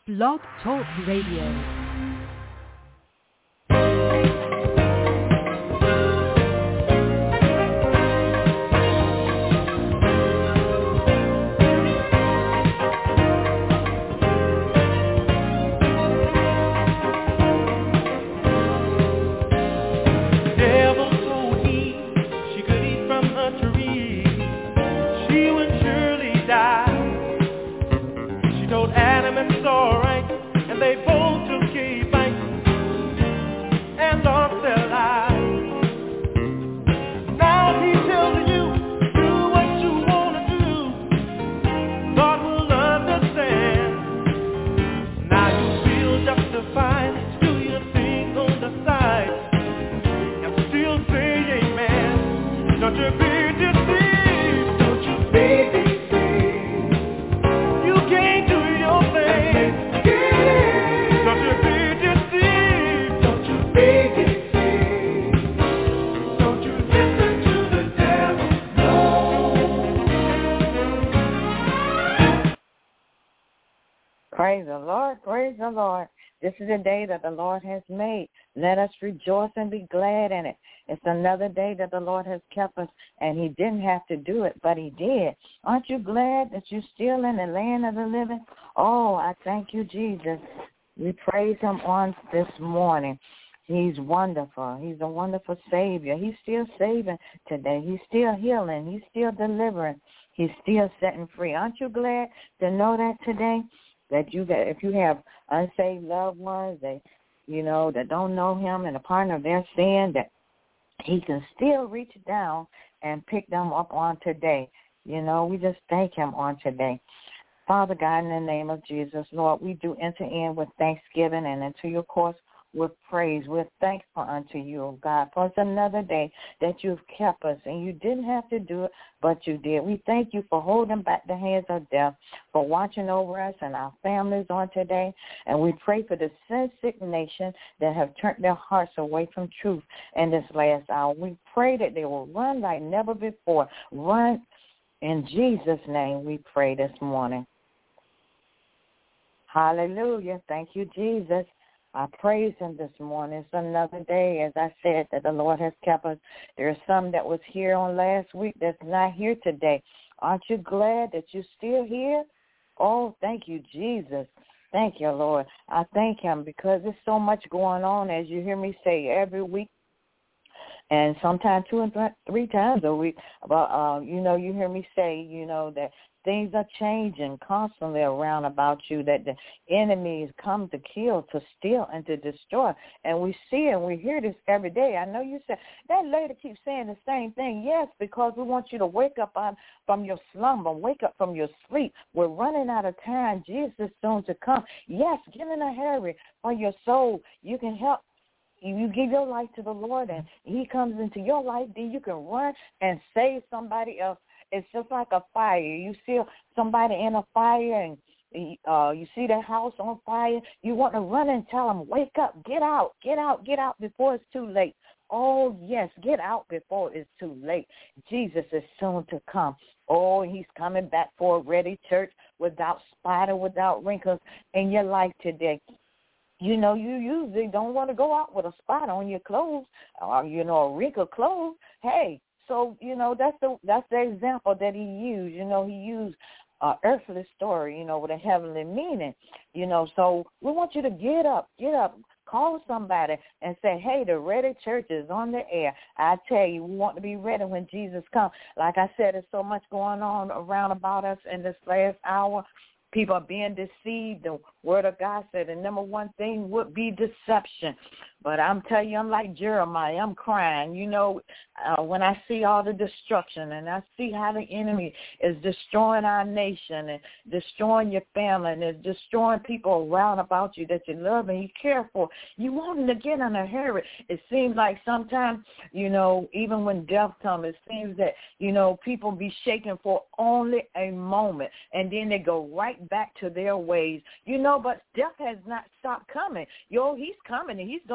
Blog Talk Radio. Praise the Lord, praise the Lord. This is a day that the Lord has made. Let us rejoice and be glad in it. It's another day that the Lord has kept us, and he didn't have to do it, but he did. Aren't you glad that you're still in the land of the living? Oh, I thank you, Jesus. We praise him on this morning. He's wonderful. He's a wonderful Savior. He's still saving today. He's still healing. He's still delivering. He's still setting free. Aren't you glad to know that today? That if you have unsaved loved ones that that don't know him and a partner of their sin, that he can still reach down and pick them up on today. We just thank him on today. Father God, in the name of Jesus, Lord, we do enter in with thanksgiving and into your courts with praise. We're thankful unto you, oh God, for it's another day that you've kept us, and you didn't have to do it, but you did. We thank you for holding back the hands of death, for watching over us and our families on today, and we pray for the sin-sick nation that have turned their hearts away from truth in this last hour. We pray that they will run like never before. Run in Jesus' name, we pray this morning. Hallelujah. Thank you, Jesus. I praise him this morning. It's another day, as I said, that the Lord has kept us. There's some that was here on last week that's not here today. Aren't you glad that you're still here? Oh, thank you, Jesus. Thank you, Lord. I thank him because there's so much going on, as you hear me say every week, and sometimes 2 and 3 times a week. But, you hear me say, that things are changing constantly around about you, that the enemies come to kill, to steal, and to destroy. And we see and we hear this every day. I know you said, that lady keeps saying the same thing. Yes, because we want you to wake up from your slumber, wake up from your sleep. We're running out of time. Jesus is soon to come. Yes, get in a hurry for your soul. You can help. You give your life to the Lord, and he comes into your life, then you can run and save somebody else. It's just like a fire. You see somebody in a fire, and you see their house on fire. You want to run and tell them, wake up, get out, get out, get out before it's too late. Oh, yes, get out before it's too late. Jesus is soon to come. Oh, he's coming back for a ready church without spot or without wrinkles in your life today. You usually don't want to go out with a spot on your clothes or, a wrinkled clothes. Hey, so, that's the example that he used. He used an earthly story, with a heavenly meaning. So we want you to get up, call somebody and say, hey, the ready church is on the air. I tell you, we want to be ready when Jesus comes. Like I said, there's so much going on around about us in this last hour. People are being deceived. The word of God said the number one thing would be deception. But I'm telling you, I'm like Jeremiah. I'm crying. When I see all the destruction and I see how the enemy is destroying our nation and destroying your family and is destroying people around about you that you love and you care for, you want them to get in a hurry. It seems like sometimes, even when death comes, it seems that, people be shaken for only a moment and then they go right back to their ways. But death has not stopped coming. He's coming and he's going to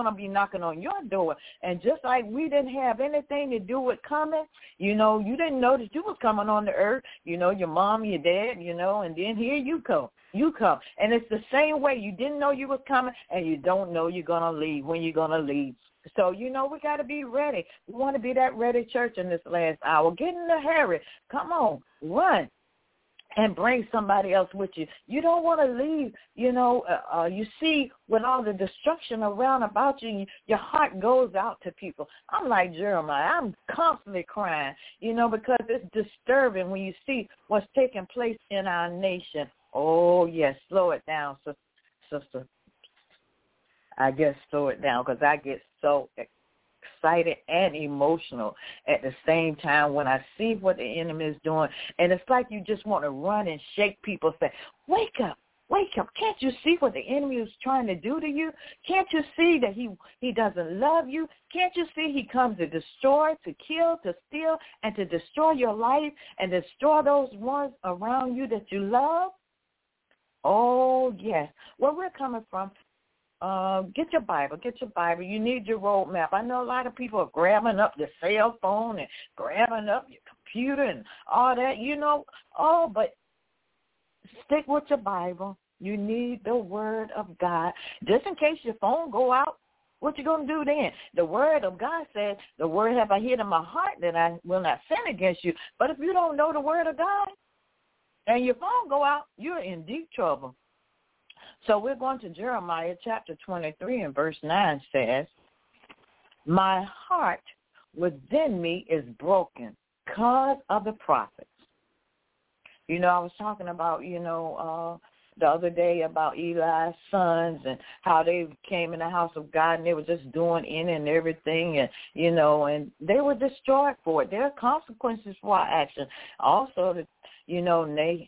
come be knocking on your door. And just like we didn't have anything to do with coming, you know, you didn't know that you was coming on the earth, you know, your mom, your dad, you know, and then here you come. You come. And it's the same way. You didn't know you was coming, and you don't know you're going to leave, when you're going to leave. So, you know, we got to be ready. We want to be that ready church in this last hour. Get in a hurry. Come on, run. And bring somebody else with you. You don't want to leave, you know, you see with all the destruction around about you, your heart goes out to people. I'm like Jeremiah. I'm constantly crying, you know, because it's disturbing when you see what's taking place in our nation. Oh, yes, slow it down, sister. I guess slow it down because I get so excited and emotional at the same time when I see what the enemy is doing. And it's like you just want to run and shake people, say, wake up. Can't you see what the enemy is trying to do to you? Can't you see that he doesn't love you? Can't you see he comes to destroy, to kill, to steal, and to destroy your life and destroy those ones around you that you love? Oh, yes. Where we're coming from, get your Bible. You need your roadmap. I know a lot of people are grabbing up their cell phone and grabbing up your computer and all that, you know. Oh, but stick with your Bible. You need the Word of God. Just in case your phone go out, what you going to do then? The Word of God says, the Word have I hid in my heart that I will not sin against you. But if you don't know the Word of God and your phone go out, you're in deep trouble. So we're going to Jeremiah chapter 23 and verse 9 says, my heart within me is broken because of the prophets. You know, I was talking about, you know, the other day about Eli's sons and how they came in the house of God and they were just doing in and everything, and, you know, and they were destroyed for it. There are consequences for our action. Also, you know,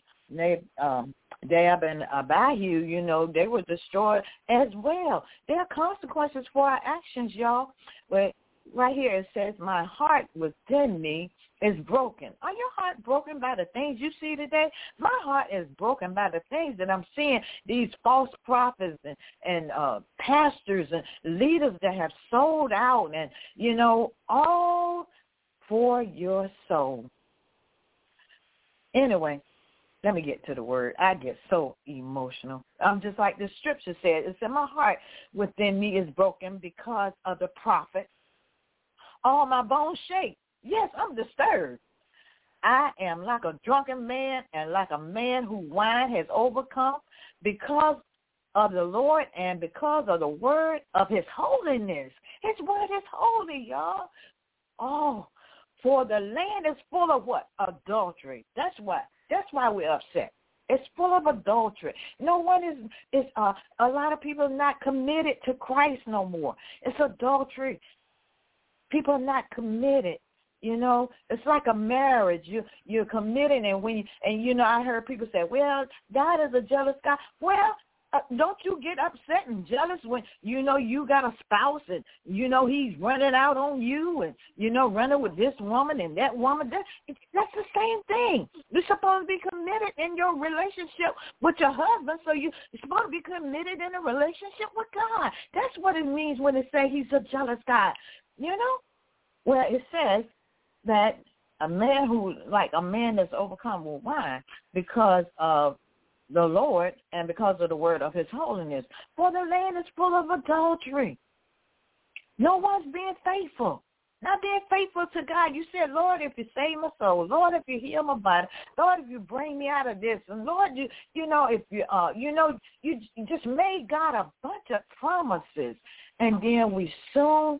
Dab and Abihu, you know, they were destroyed as well. There are consequences for our actions, y'all. But right here it says, my heart within me is broken. Are your heart broken by the things you see today? My heart is broken by the things that I'm seeing, these false prophets and pastors and leaders that have sold out and, you know, all for your soul. Anyway, let me get to the word. I get so emotional. I'm just like the scripture said. It said, my heart within me is broken because of the prophet. All my bones shake. Yes, I'm disturbed. I am like a drunken man and like a man who wine has overcome because of the Lord and because of the word of his holiness. His word is holy, y'all. Oh, for the land is full of what? Adultery. That's why we're upset. It's full of adultery. No one is a lot of people are not committed to Christ no more. It's adultery. People are not committed. You know, it's like a marriage. You're committed, and you know, I heard people say, well, God is a jealous God. Well, don't you get upset and jealous when, you know, you got a spouse and, you know, he's running out on you and, you know, running with this woman and that woman. That's the same thing. You're supposed to be committed in your relationship with your husband, so you're supposed to be committed in a relationship with God. That's what it means when it says he's a jealous God, you know? Well, it says that a man that's overcome with wine because of the Lord and because of the word of his holiness. For the land is full of adultery. No one's being faithful. Not being faithful to God. You said, Lord, if you save my soul, Lord, if you heal my body, Lord, if you bring me out of this, and Lord, you know, if you just made God a bunch of promises, and then we soon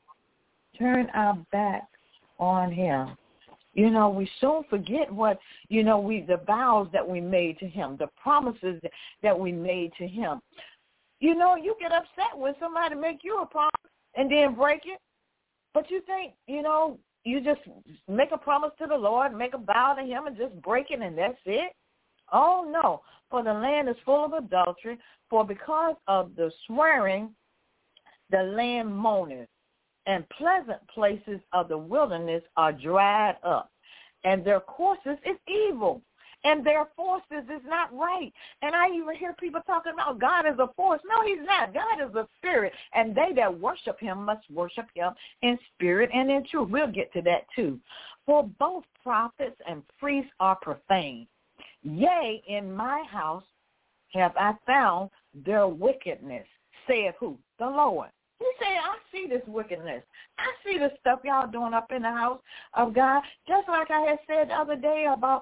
turn our back on him. You know, we soon forget what, you know, the vows that we made to him, the promises that we made to him. You know, you get upset when somebody make you a promise and then break it. But you think, you know, you just make a promise to the Lord, make a vow to him and just break it and that's it? Oh, no. For the land is full of adultery, for because of the swearing, the land moaneth. And pleasant places of the wilderness are dried up, and their courses is evil. and their forces is not right. And I even hear people talking about God is a force. No, he's not. God is a spirit, and they that worship him must worship him in spirit and in truth. We'll get to that too. For both prophets and priests are profane. Yea, in my house have I found their wickedness, saith who? The Lord. He said, I see this wickedness. I see the stuff y'all doing up in the house of God. Just like I had said the other day about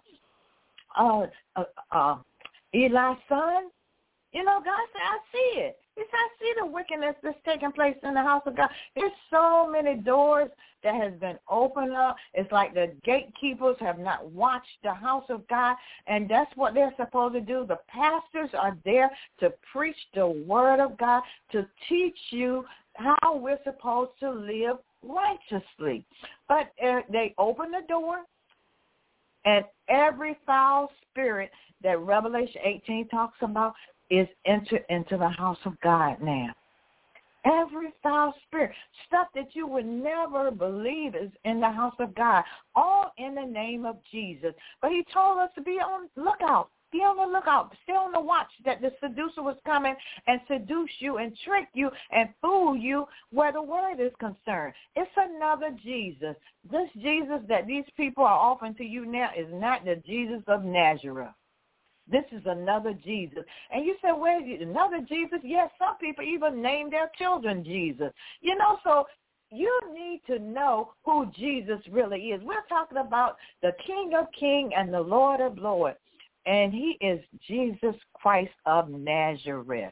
Eli's son. You know, God said, I see it. He said, I see the wickedness that's taking place in the house of God. There's so many doors that has been opened up. It's like the gatekeepers have not watched the house of God, and that's what they're supposed to do. The pastors are there to preach the word of God, to teach you how we're supposed to live righteously. But they open the door, and every foul spirit that Revelation 18 talks about is entered into the house of God now. Every foul spirit, stuff that you would never believe is in the house of God, all in the name of Jesus. But he told us to be on the lookout. Be on the lookout. Stay on the watch that the seducer was coming and seduce you and trick you and fool you where the word is concerned. It's another Jesus. This Jesus that these people are offering to you now is not the Jesus of Nazareth. This is another Jesus. And you say, well, another Jesus? Yes, some people even name their children Jesus. You know, so you need to know who Jesus really is. We're talking about the King of Kings and the Lord of Lords. And he is Jesus Christ of Nazareth.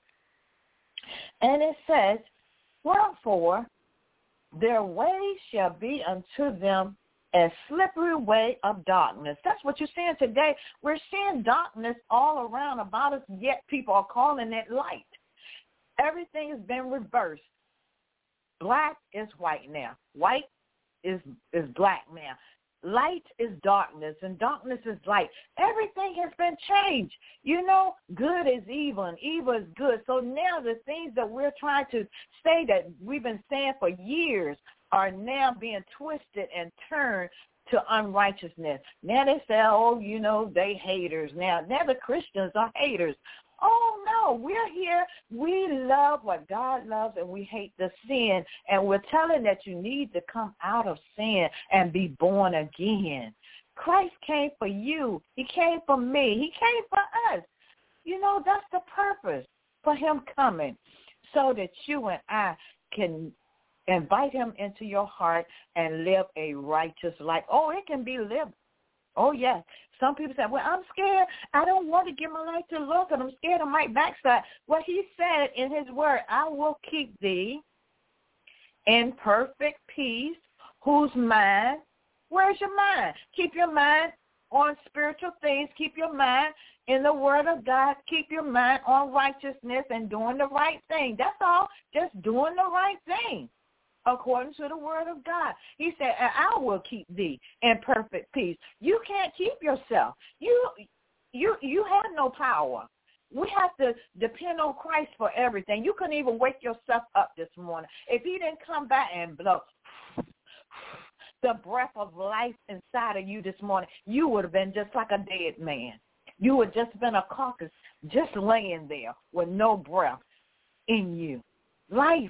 And it says, wherefore their way shall be unto them a slippery way of darkness. That's what you're seeing today. We're seeing darkness all around about us, yet people are calling it light. Everything has been reversed. Black is white now. White is black now. Light is darkness, and darkness is light. Everything has been changed. You know, good is evil, and evil is good. So now the things that we're trying to say that we've been saying for years are now being twisted and turned to unrighteousness. Now they say, oh, you know, they haters. Now the Christians are haters. Oh, no, we're here. We love what God loves, and we hate the sin. And we're telling that you need to come out of sin and be born again. Christ came for you. He came for me. He came for us. You know, that's the purpose for him coming, so that you and I can invite him into your heart and live a righteous life. Oh, it can be lived. Oh, yes. Some people say, well, I'm scared. I don't want to give my life to the Lord because I'm scared I might backslide. Well, he said in his word, I will keep thee in perfect peace, whose mind, where's your mind? Keep your mind on spiritual things. Keep your mind in the word of God. Keep your mind on righteousness and doing the right thing. That's all. Just doing the right thing according to the word of God. He said, and I will keep thee in perfect peace. You can't keep yourself. You have no power. We have to depend on Christ for everything. You couldn't even wake yourself up this morning. If he didn't come back and blow the breath of life inside of you this morning, you would have been just like a dead man. You would have just been a carcass just laying there with no breath in you. Life,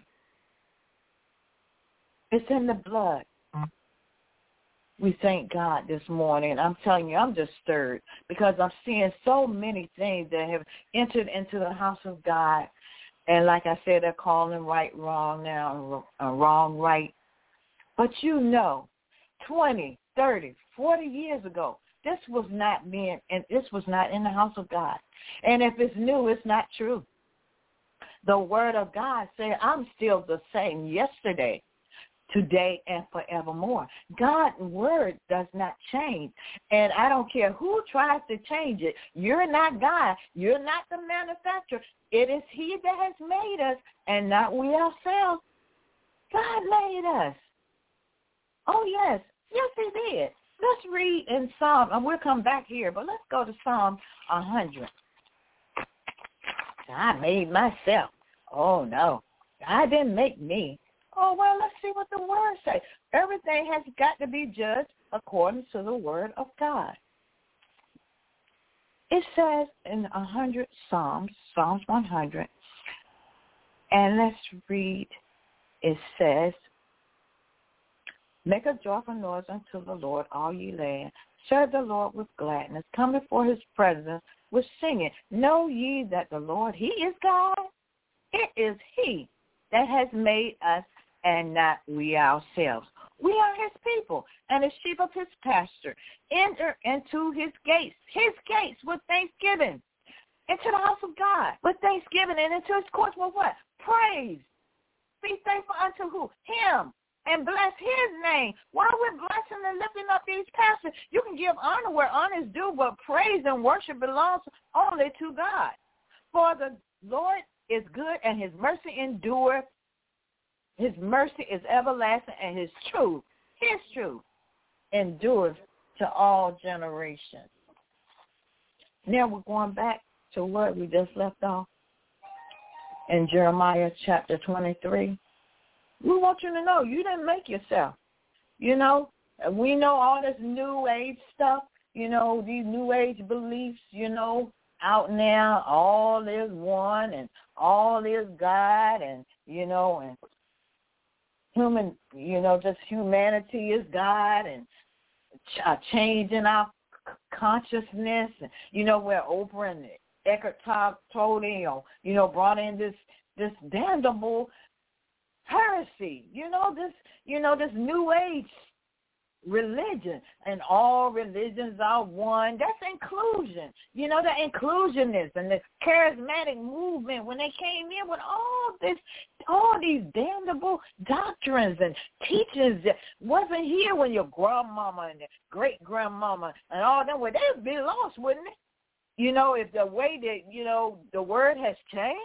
it's in the blood. We thank God this morning. I'm telling you, I'm just stirred because I'm seeing so many things that have entered into the house of God. And like I said, they're calling right wrong now, wrong right. But you know, 20, 30, 40 years ago, this was not in the house of God. And if it's new, it's not true. The word of God said, I'm still the same yesterday, today, and forevermore. God's word does not change. And I don't care who tries to change it. You're not God. You're not the manufacturer. It is he that has made us and not we ourselves. God made us. Oh, yes. Yes, he did. Let's read in Psalm, and we'll come back here, but let's go to Psalm 100. I made myself. Oh, no. God didn't make me. Oh, well, let's see what the word says. Everything has got to be judged according to the word of God. It says in 100 Psalms 100, and let's read, it says, make a joyful noise unto the Lord, all ye land. Serve the Lord with gladness. Come before his presence with singing. Know ye that the Lord, he is God. It is he that has made us and not we ourselves. We are his people and the sheep of his pasture. Enter into his gates with thanksgiving. Into the house of God with thanksgiving, and into his courts with what? Praise. Be thankful unto who? Him. And bless his name. While we're blessing and lifting up these pastors, you can give honor where honor is due, but praise and worship belongs only to God. For the Lord is good, and his mercy endureth. His mercy is everlasting, and his truth endures to all generations. Now we're going back to what we just left off in Jeremiah chapter 23. We want you to know you didn't make yourself. You know, we know all this new age stuff, you know, these new age beliefs, you know, out now, all is one and all is God, and, you know, and human, you know, just humanity is God, and changing our consciousness. And, you know, where Oprah and Eckhart Tolle, you know, brought in this damnable heresy, this new age religion, and all religions are one. That's inclusion. You know, the inclusionists and the charismatic movement, when they came in with all these damnable doctrines and teachings that wasn't here when your grandmama and your great grandmama and all them were, they'd be lost, wouldn't it? You know, if the way that, you know, the word has changed.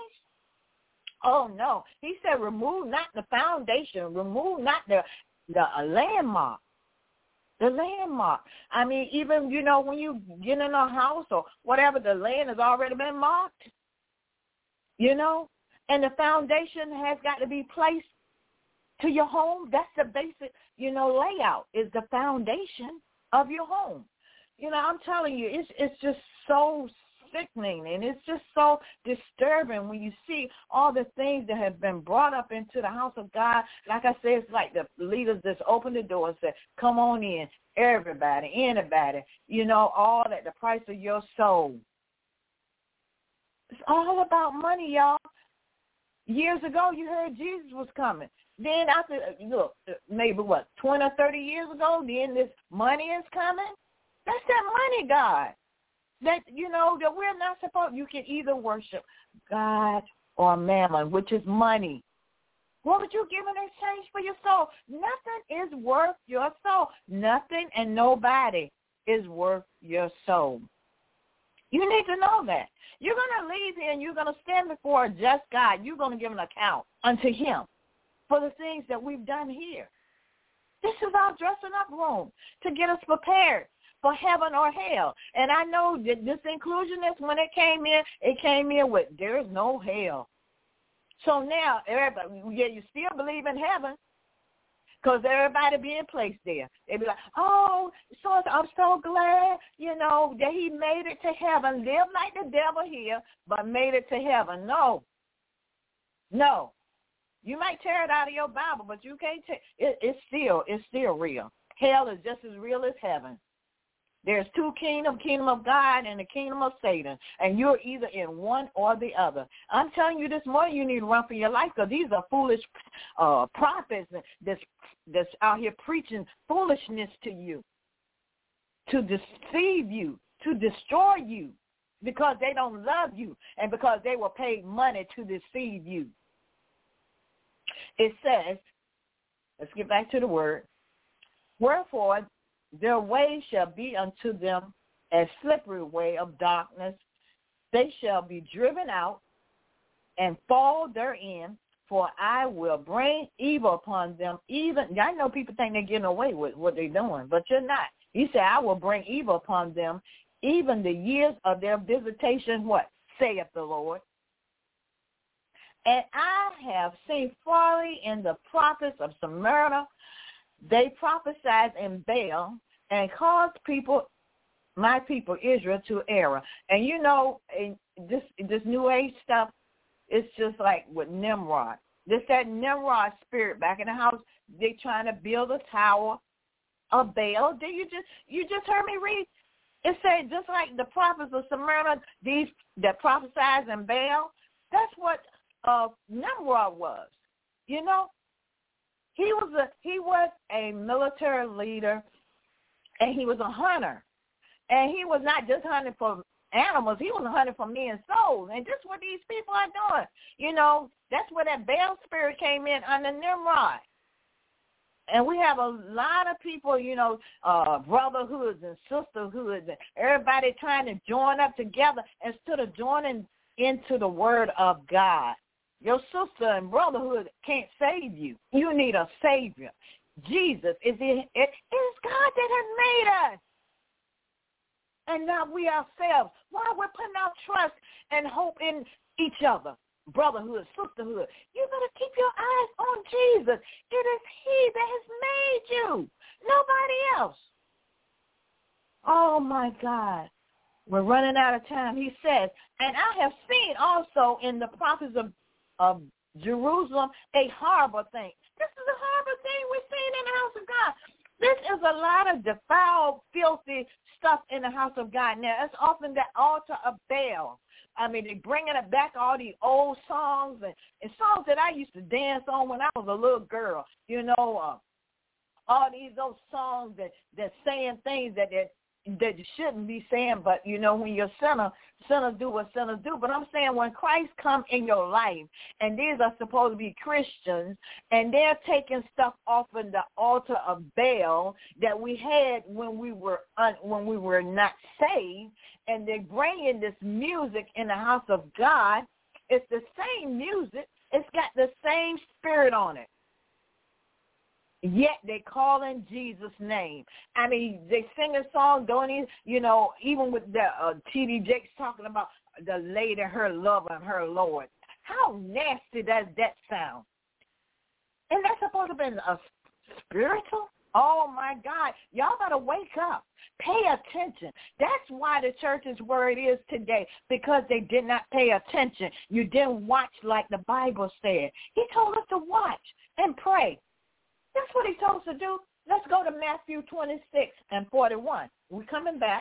Oh, no. He said, remove not the foundation. Remove not the landmark. The landmark. I mean, even, you know, when you get in a house or whatever, the land has already been marked, you know, and the foundation has got to be placed to your home. That's the basic, you know, layout is the foundation of your home. You know, I'm telling you, it's just so sickening, and it's just so disturbing when you see all the things that have been brought up into the house of God. Like I said, it's like the leaders just open the door and say, come on in, everybody, anybody, you know, all at the price of your soul. It's all about money, y'all. Years ago, you heard Jesus was coming. Then after, look, maybe 20 or 30 years ago, then this money is coming. That's that money, God. That, you know, that we're not supposed, you can either worship God or mammon, which is money. What would you give in exchange for your soul? Nothing is worth your soul. Nothing and nobody is worth your soul. You need to know that. You're going to leave here and you're going to stand before a just God. You're going to give an account unto him for the things that we've done here. This is our dressing up room to get us prepared for heaven or hell. And I know that this inclusionist, when it came in with there is no hell. So now, everybody, yeah, you still believe in heaven because everybody being placed there. They be like, oh, so I'm so glad, you know, that he made it to heaven. Live like the devil here, but made it to heaven. No. You might tear it out of your Bible, but you can't take it. It's still real. Hell is just as real as heaven. There's two kingdoms, kingdom of God and the kingdom of Satan, and you're either in one or the other. I'm telling you this morning, you need to run for your life because these are foolish prophets that's out here preaching foolishness to you, to deceive you, to destroy you, because they don't love you and because they were paid money to deceive you. It says, let's get back to the word, wherefore their way shall be unto them a slippery way of darkness. They shall be driven out and fall therein, for I will bring evil upon them. Even, I know people think they're getting away with what they're doing, but you're not. He said, I will bring evil upon them, even the years of their visitation, what? Saith the Lord. And I have seen folly in the prophets of Smyrna. They prophesied in Baal and caused people my people Israel to error. And you know, this New Age stuff, it's just like with Nimrod. This that Nimrod spirit back in the house. They trying to build a tower of Baal. Did you just heard me read? It said just like the prophets of Smyrna, these that prophesied in Baal. That's what Nimrod was. You know, he was a military leader, and he was a hunter, and he was not just hunting for animals. He was hunting for men's souls, and this is what these people are doing. You know, that's where that Baal spirit came in under Nimrod. And we have a lot of people, you know, brotherhoods and sisterhoods, and everybody trying to join up together instead of joining into the word of God. Your sister and brotherhood can't save you. You need a Savior. Jesus, it is God that has made us. And not we ourselves. Why we're putting our trust and hope in each other. Brotherhood, sisterhood. You better keep your eyes on Jesus. It is he that has made you, nobody else. Oh, my God. We're running out of time. He says, and I have seen also in the prophets of Jerusalem a horrible thing. This is a horrible thing we're seeing in the house of God. This is a lot of defiled, filthy stuff in the house of God. Now, it's often the altar of Baal. I mean, they're bringing it back, all these old songs and songs that I used to dance on when I was a little girl. You know, all these old songs that saying things that you shouldn't be saying. But, you know, when you're sinners do what sinners do. But I'm saying when Christ comes in your life, and these are supposed to be Christians, and they're taking stuff off of the altar of Baal that we had when we were not saved, and they're bringing this music in the house of God. It's the same music. It's got the same spirit on it. Yet they call in Jesus' name. I mean, they sing a song, don't even, you know, even with the T.D. Jakes talking about the lady, her lover, and her Lord. How nasty does that sound? And that's supposed to be a spiritual? Oh, my God. Y'all got to wake up. Pay attention. That's why the church is where it is today, because they did not pay attention. You didn't watch like the Bible said. He told us to watch and pray. That's what he told us to do. Let's go to Matthew 26 and 41. We're coming back.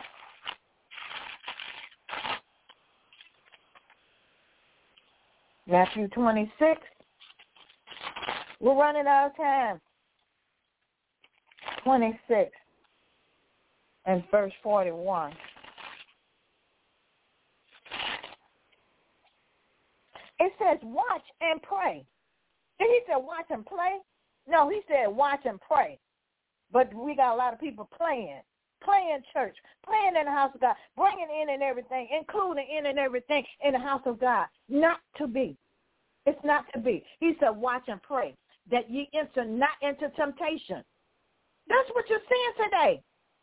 Matthew 26. We're running out of time. 26 and verse 41. It says, watch and pray. Did he say watch and play? No, he said watch and pray. But we got a lot of people playing church, playing in the house of God, bringing in and everything, including in and everything in the house of God. Not to be. It's not to be. He said watch and pray, that ye enter not into temptation. That's what you're seeing today.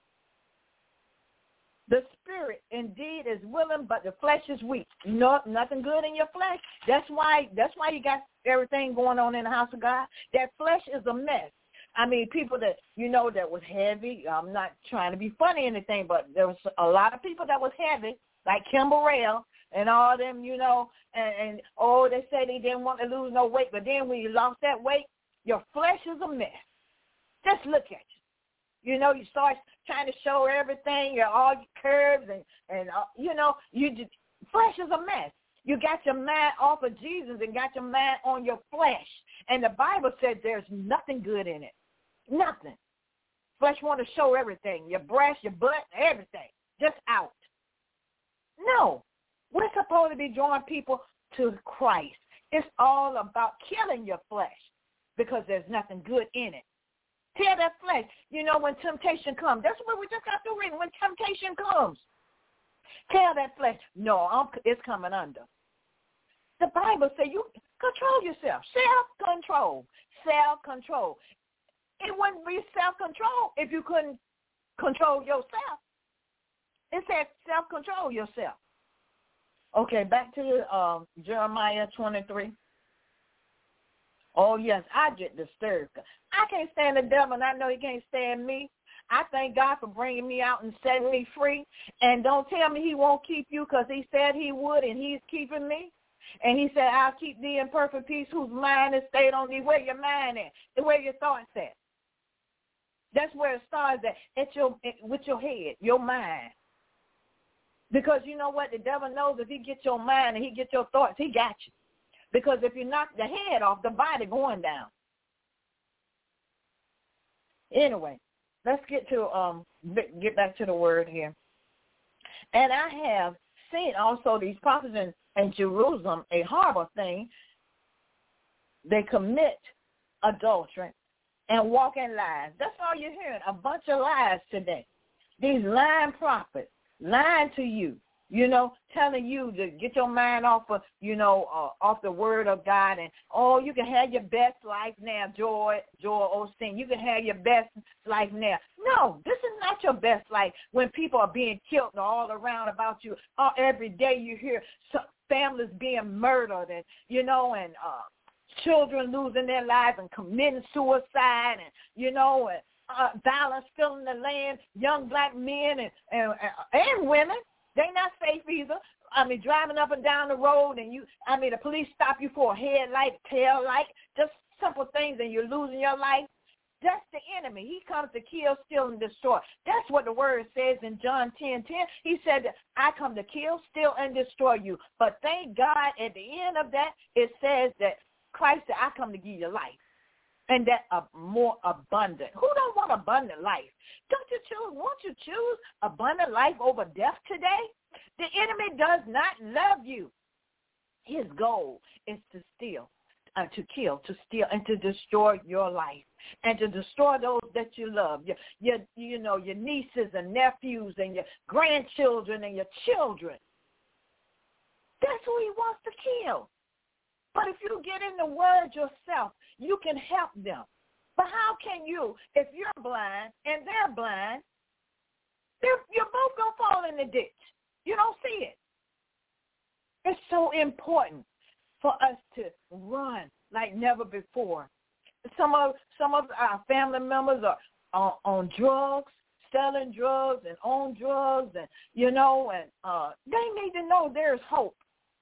The spirit indeed is willing, but the flesh is weak. No, nothing good in your flesh. That's why you got everything going on in the house of God. That flesh is a mess. I mean, people that, you know, that was heavy. I'm not trying to be funny or anything, but there was a lot of people that was heavy, like Kim Burrell and all them, you know, and they say they didn't want to lose no weight, but then when you lost that weight, your flesh is a mess. Just look at you. You know, you start trying to show everything, all your curves, and you know, flesh is a mess. You got your mind off of Jesus and got your mind on your flesh. And the Bible said there's nothing good in it. Nothing. Flesh want to show everything, your breast, your butt, everything, just out. No. We're supposed to be drawing people to Christ. It's all about killing your flesh because there's nothing good in it. Tell that flesh, you know, when temptation comes. That's what we just got to read. When temptation comes, tell that flesh, no, it's coming under. The Bible says you control yourself. Self-control. Self-control. It wouldn't be self-control if you couldn't control yourself. It says self-control yourself. Okay, back to Jeremiah 23. Oh, yes, I get disturbed. I can't stand the devil, and I know he can't stand me. I thank God for bringing me out and setting me free. And don't tell me he won't keep you, because he said he would, and he's keeping me. And he said, I'll keep thee in perfect peace whose mind is stayed on thee. Where your mind at? Where your thoughts at? That's where it starts with your head, your mind. Because you know what? The devil knows if he gets your mind and he gets your thoughts, he got you. Because if you knock the head off, the body going down. Anyway, let's get back to the word here. And I have seen also these prophets in Jerusalem, a horrible thing. They commit adultery and walk in lies. That's all you're hearing, a bunch of lies today. These lying prophets lying to you, telling you to get your mind off of, off the word of God. And, you can have your best life now, Joel Osteen. You can have your best life now. No, this is not your best life when people are being killed all around about you. Every day you hear families being murdered and, and children losing their lives and committing suicide and, violence filling the land, young black men and women. They're not safe either. Driving up and down the road and the police stop you for a headlight, tail light, just simple things, and you're losing your life. That's the enemy. He comes to kill, steal, and destroy. That's what the word says in John 10:10. He said that I come to kill, steal, and destroy you. But thank God at the end of that, it says that Christ said, I come to give you life. And that more abundant. Who don't want abundant life? Won't you choose abundant life over death today? The enemy does not love you. His goal is to steal, to kill, to steal, and to destroy your life, and to destroy those that you love, your nieces and nephews and your grandchildren and your children. That's who he wants to kill. But if you get in the word yourself, you can help them. But how can you, if you're blind and they're blind, you're both going to fall in the ditch. You don't see it. It's so important for us to run like never before. Some of our family members are on drugs, selling drugs and on drugs, and they need to know there's hope.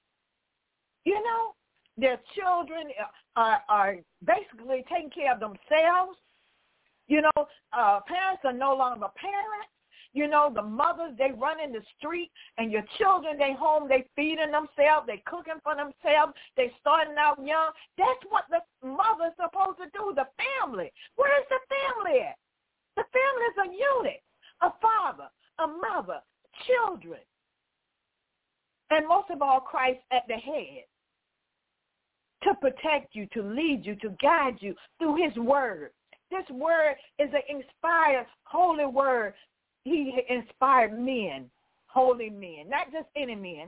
Their children are basically taking care of themselves. Parents are no longer parents. The mothers, they run in the street, and your children, they home, they feeding themselves, they cooking for themselves, they starting out young. That's what the mother's supposed to do, the family. Where is the family at? The family is a unit, a father, a mother, children, and most of all, Christ at the head, to protect you, to lead you, to guide you through his word. This word is an inspired, holy word. He inspired men, holy men, not just any men,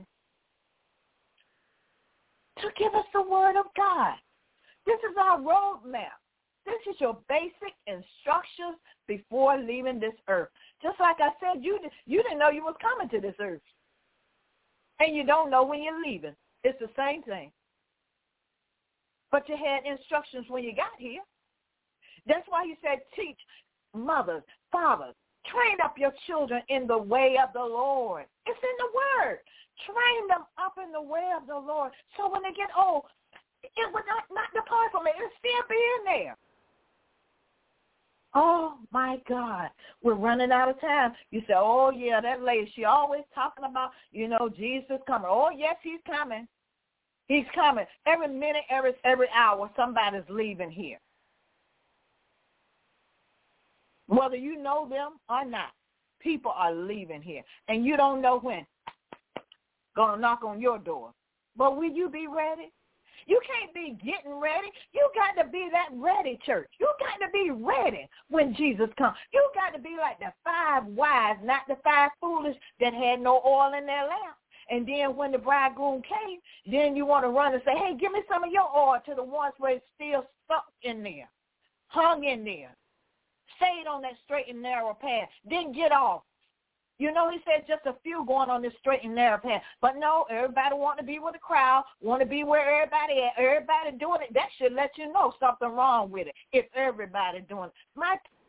to give us the word of God. This is our roadmap. This is your basic instructions before leaving this earth. Just like I said, you didn't know you was coming to this earth. And you don't know when you're leaving. It's the same thing. But you had instructions when you got here. That's why he said, teach mothers, fathers, train up your children in the way of the Lord. It's in the word. Train them up in the way of the Lord. So when they get old, it would not depart from it. It'll still be in there. Oh, my God. We're running out of time. You say, oh, yeah, that lady, she always talking about, Jesus coming. Oh, yes, he's coming. He's coming. Every minute, every hour, somebody's leaving here. Whether you know them or not, people are leaving here. And you don't know when. Going to knock on your door. But will you be ready? You can't be getting ready. You got to be that ready, church. You got to be ready when Jesus comes. You got to be like the 5 wise, not the 5 foolish that had no oil in their lamp. And then when the bridegroom came, then you want to run and say, hey, give me some of your oil, to the ones where it's still stuck in there, hung in there, stayed on that straight and narrow path, didn't get off. He said just a few going on this straight and narrow path. But no, everybody want to be with the crowd, want to be where everybody at. Everybody doing it. That should let you know something wrong with it if everybody doing it.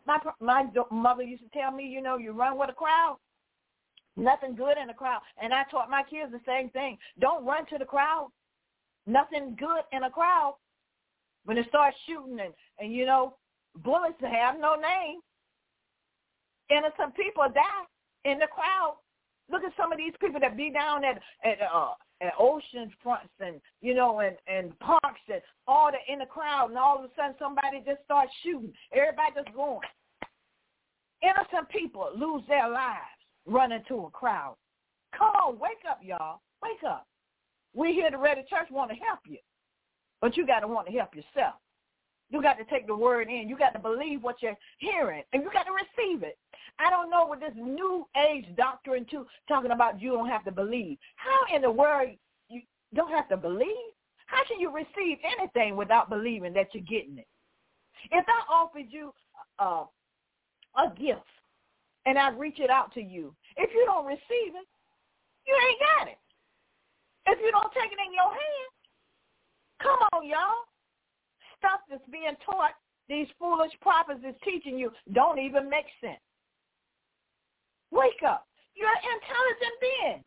My mother used to tell me, you know, you run with a crowd, nothing good in the crowd. And I taught my kids the same thing. Don't run to the crowd. Nothing good in a crowd. When it starts shooting and you know, bullets have no name. Innocent people die in the crowd. Look at some of these people that be down at ocean fronts and, you know, and parks and all that in the crowd, and all of a sudden somebody just starts shooting. Everybody just going. Innocent people lose their lives running to a crowd. Come on, wake up, y'all. Wake up. We here at the Ready Church want to help you, but you got to want to help yourself. You got to take the word in. You got to believe what you're hearing, and you got to receive it. I don't know what this new age doctrine too talking about you don't have to believe. How in the world you don't have to believe? How can you receive anything without believing that you're getting it? If I offered you a gift and I reach it out to you, if you don't receive it, you ain't got it. If you don't take it in your hand, come on, y'all. Stuff that's being taught, these foolish prophets is teaching you, don't even make sense. Wake up. You're an intelligent being.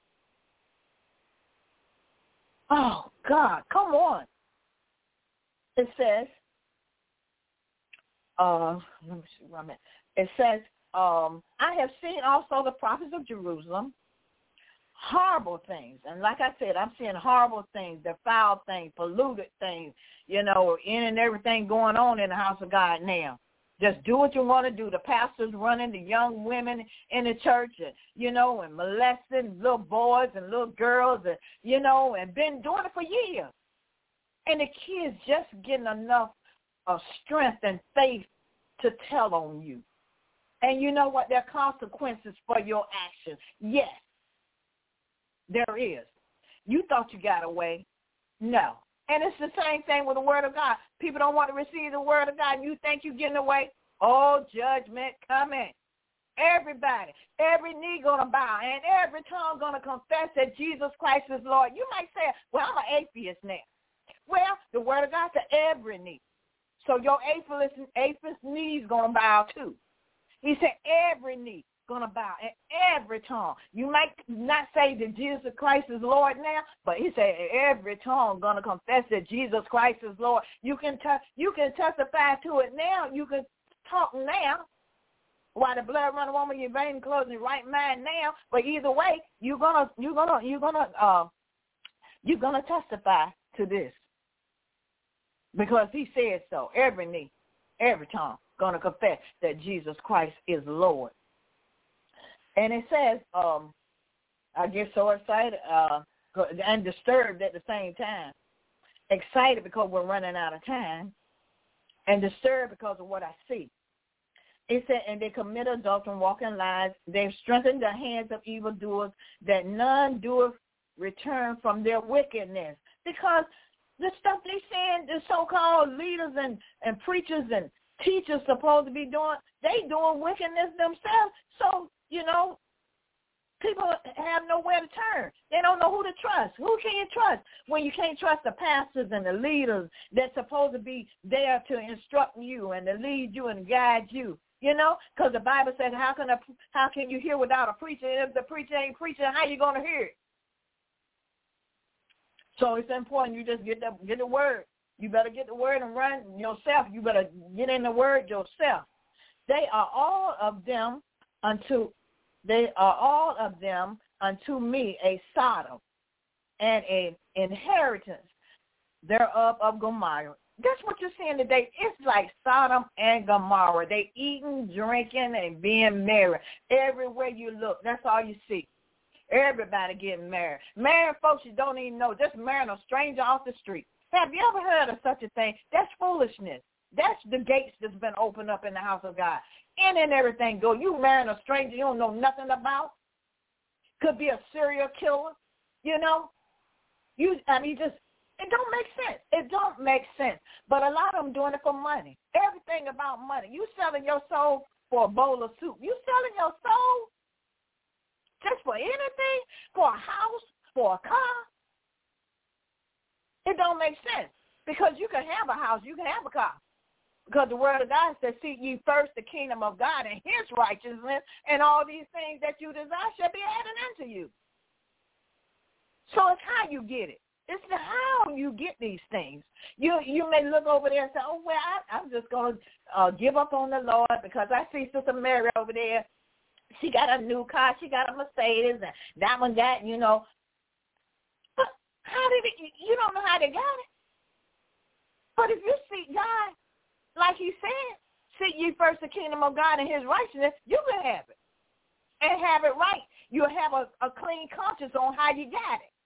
Oh, God, come on. It says, let me see where I'm at. It says, I have seen also the prophets of Jerusalem, horrible things. And like I said, I'm seeing horrible things, defiled things, polluted things, you know, in and everything going on in the house of God now. Just do what you want to do. The pastors running the young women in the church, and, you know, and molesting little boys and little girls, and, you know, and been doing it for years. And the kids just getting enough of strength and faith to tell on you. And you know what? There are consequences for your actions. Yes, there is. You thought you got away. No. And it's the same thing with the word of God. People don't want to receive the word of God. You think you're getting away? Oh, judgment coming. Everybody, every knee going to bow, and every tongue going to confess that Jesus Christ is Lord. You might say, well, I'm an atheist now. Well, the word of God said every knee. So your atheist knee is going to bow too. He said every knee going to bow and every tongue. You might not say that Jesus Christ is Lord now, but he said every tongue going to confess that Jesus Christ is Lord. You can testify to it now. You can talk now while the blood running over your veins, closing your right mind now. But either way, you're gonna testify to this because he said so. Every knee, every tongue going to confess that Jesus Christ is Lord. And it says, I get so excited and disturbed at the same time. Excited because we're running out of time, and disturbed because of what I see. It said, and they commit adultery and walk in lies. They've strengthened the hands of evildoers, that none doeth return from their wickedness. Because the stuff they saying, the so-called leaders and preachers and teachers supposed to be doing, they doing wickedness themselves. So, you know, people have nowhere to turn. They don't know who to trust. Who can you trust when you can't trust the pastors and the leaders that's supposed to be there to instruct you and to lead you and guide you? You know, because the Bible says, how can you hear without a preacher? If the preacher ain't preaching, how you going to hear it? So it's important you just get the word. You better get the word and run yourself. You better get in the word yourself. They are all of them unto me a Sodom and an inheritance thereof of Gomorrah. That's what you're seeing today. It's like Sodom and Gomorrah. They eating, drinking, and being married. Everywhere you look, that's all you see. Everybody getting married. Marrying folks you don't even know, just marrying a stranger off the street. Have you ever heard of such a thing? That's foolishness. That's the gates that's been opened up in the house of God. In and everything go. You marrying a stranger you don't know nothing about. Could be a serial killer, you know. It don't make sense. It don't make sense. But a lot of them doing it for money. Everything about money. You selling your soul for a bowl of soup. You selling your soul just for anything? For a house? For a car? It don't make sense. Because you can have a house. You can have a car. Because the word of God says, seek ye first the kingdom of God and his righteousness, and all these things that you desire shall be added unto you. So it's how you get it. It's how you get these things. You may look over there and say, oh, well, I'm just going to give up on the Lord because I see Sister Mary over there. She got a new car. She got a Mercedes, and that one got, But how did it, you don't know how they got it. But if you seek God, like he said, seek ye first the kingdom of God and his righteousness, you can have it. And have it right. You'll have a clean conscience on how you got it.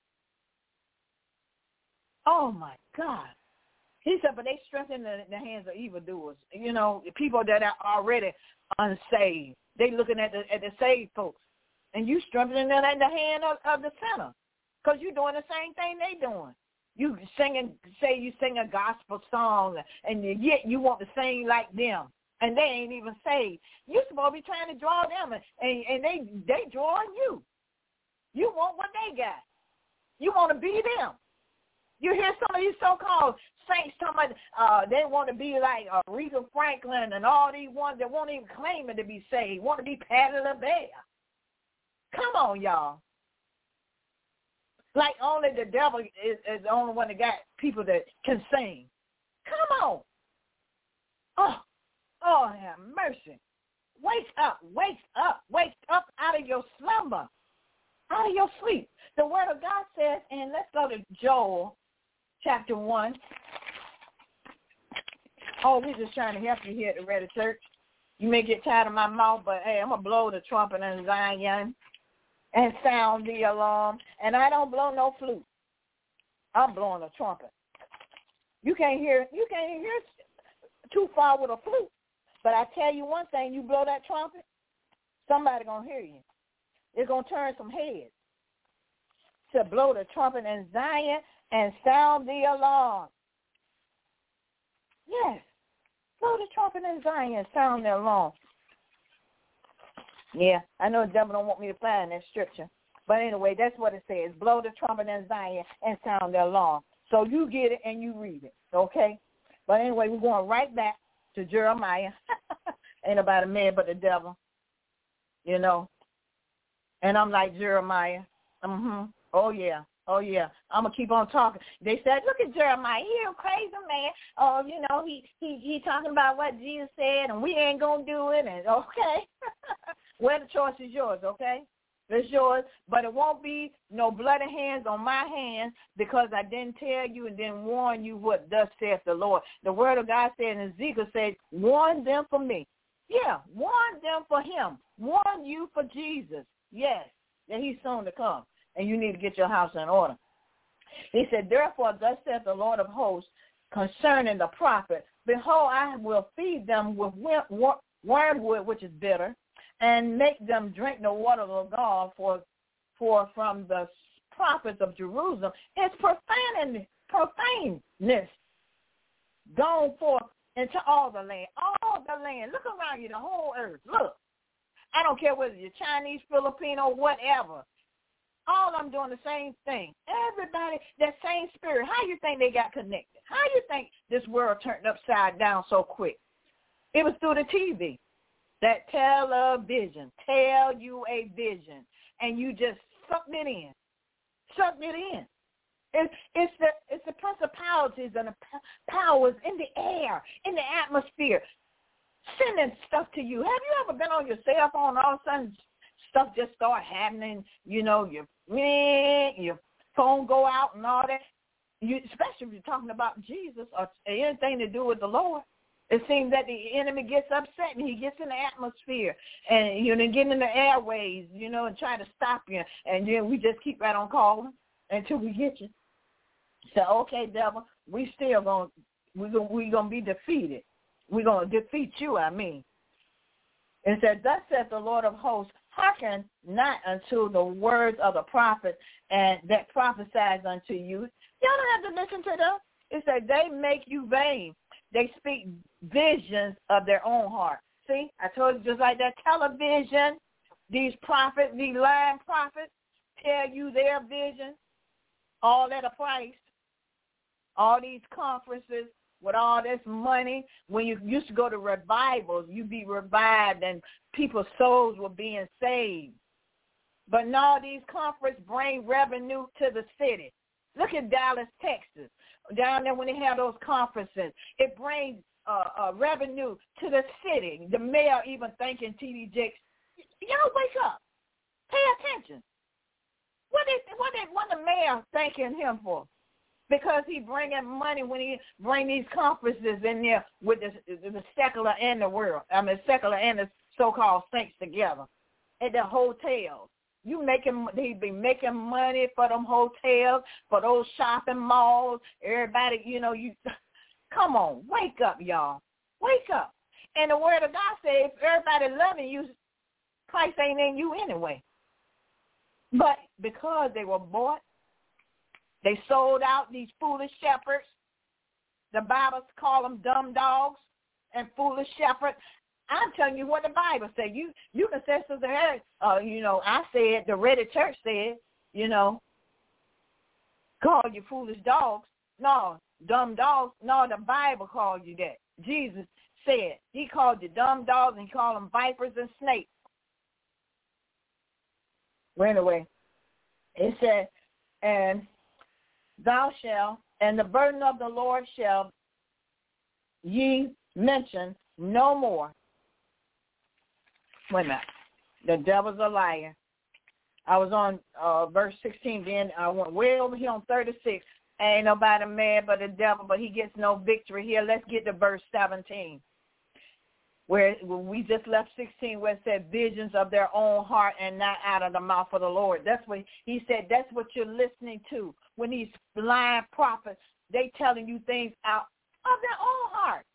Oh, my God. He said, but they strengthen the hands of evildoers. People that are already unsaved. They looking at the saved folks. And you strengthening them in the hand of the sinner. Because you're doing the same thing they doing. You sing a gospel song, and yet you want to sing like them. And they ain't even saved. You're supposed to be trying to draw them, and they drawing you. You want what they got. You want to be them. You hear some of these so-called saints talking about they want to be like Aretha Franklin and all these ones that won't even claim it to be saved, want to be Patti LaBelle. Come on, y'all. Like only the devil is the only one that got people that can sing. Come on. Oh, have mercy. Wake up out of your slumber, out of your sleep. The word of God says, and let's go to Joel chapter 1. Oh, we're just trying to help you here at the Ready Church. You may get tired of my mouth, but hey, I'm going to blow the trumpet in Zion and sound the alarm. And I don't blow no flute. I'm blowing a trumpet. You can't hear too far with a flute. But I tell you one thing, you blow that trumpet, somebody going to hear you. It's going to turn some heads. To blow the trumpet in Zion and sound the alarm. Yes. Blow the trumpet in Zion and sound the alarm. Yeah, I know the devil don't want me to find that scripture. But anyway, that's what it says. Blow the trumpet in Zion and sound the alarm. So you get it and you read it, okay? But anyway, we're going right back to Jeremiah. Ain't about a man but the devil, And I'm like Jeremiah. Oh, yeah. I'm going to keep on talking. They said, look at Jeremiah. He a crazy man. Oh, he talking about what Jesus said, and we ain't going to do it. And okay. Well, the choice is yours, okay? It's yours. But it won't be no bloody hands on my hands because I didn't tell you and didn't warn you what thus saith the Lord. The word of God said, and Ezekiel said, warn them for me. Yeah, warn them for him. Warn you for Jesus. Yes, that he's soon to come. And you need to get your house in order. He said, therefore, thus saith the Lord of hosts concerning the prophet, behold, I will feed them with wormwood, which is bitter, and make them drink the water of God, for from the prophets of Jerusalem is profaneness gone forth into all the land. All the land. Look around you, the whole earth. Look. I don't care whether you're Chinese, Filipino, whatever. All I'm doing the same thing. Everybody, that same spirit, how you think they got connected? How you think this world turned upside down so quick? It was through the TV. That television, tell you a vision, and you just sucked it in. It's the principalities and the powers in the air, in the atmosphere, sending stuff to you. Have you ever been on your cell phone and all of a sudden stuff just start happening, your phone go out and all that, especially if you're talking about Jesus or anything to do with the Lord. It seems that the enemy gets upset and he gets in the atmosphere and, get in the airways, and try to stop you. And then we just keep right on calling until we get you. So, okay, devil, we're going to be defeated. We're going to defeat you, It said, thus saith the Lord of hosts, hearken not unto the words of the prophet and that prophesies unto you. Y'all don't have to listen to them. It said they make you vain. They speak visions of their own heart. See, I told you just like that television, these prophets, these lying prophets tell you their vision, all at a price. All these conferences with all this money. When you used to go to revivals, you'd be revived and people's souls were being saved. But now these conferences bring revenue to the city. Look at Dallas, Texas. Down there when they have those conferences, it brings revenue to the city. The mayor even thanking T.D. Jakes. Y'all wake up. Pay attention. What the mayor thanking him for? Because he bringing money when he bring these conferences in there with the secular and the world. I mean, secular and the so-called saints together at the hotels. He be making money for them hotels, for those shopping malls. Everybody, you come on, wake up, y'all. Wake up. And the word of God says, if everybody loving you, Christ ain't in you anyway. But because they were bought, they sold out these foolish shepherds. The Bible call them dumb dogs and foolish shepherds. I'm telling you what the Bible says. You can say, Sister Harris, I said, the Ready Church said, call you foolish dogs. No, dumb dogs. No, the Bible called you that. Jesus said he called you dumb dogs and he called them vipers and snakes. Well, anyway, it said, and thou shalt, and the burden of the Lord shall ye mention no more. Wait a minute. The devil's a liar. I was on verse 16, then I went way over here on 36. Ain't nobody mad but the devil, but he gets no victory here. Let's get to verse 17. Where we just left 16, where it said visions of their own heart and not out of the mouth of the Lord. That's what he said. That's what you're listening to when these lying prophets, they telling you things out of their own heart.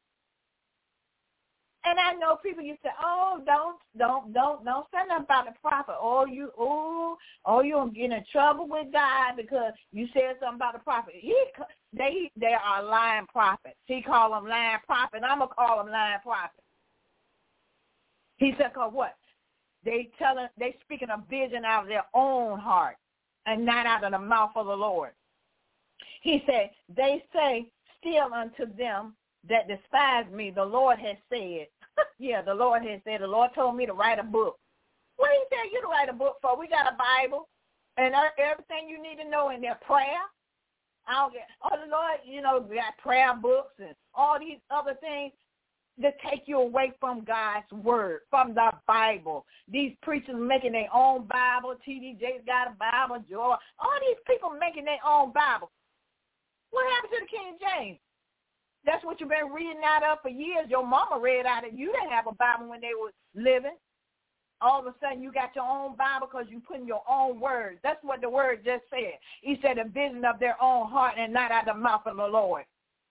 And I know people used to say, oh, don't say nothing about the prophet. You gonna get in trouble with God because you said something about the prophet. They are lying prophets. He called them lying prophets. I'm gonna call them lying prophets. He said, cause what? They speaking a vision out of their own heart and not out of the mouth of the Lord. He said, they say still unto them that despise me, the Lord has said. Yeah, the Lord has said, the Lord told me to write a book. What did he tell you to write a book for? We got a Bible and everything you need to know in there. Prayer. The Lord, we got prayer books and all these other things that take you away from God's word, from the Bible. These preachers making their own Bible. T.D. Jakes got a Bible. Joy. All these people making their own Bible. What happened to the King James? That's what you've been reading out of for years. Your mama read out of it. You didn't have a Bible when they were living. All of a sudden you got your own Bible because you put in your own words. That's what the word just said. He said a vision of their own heart and not out of the mouth of the Lord.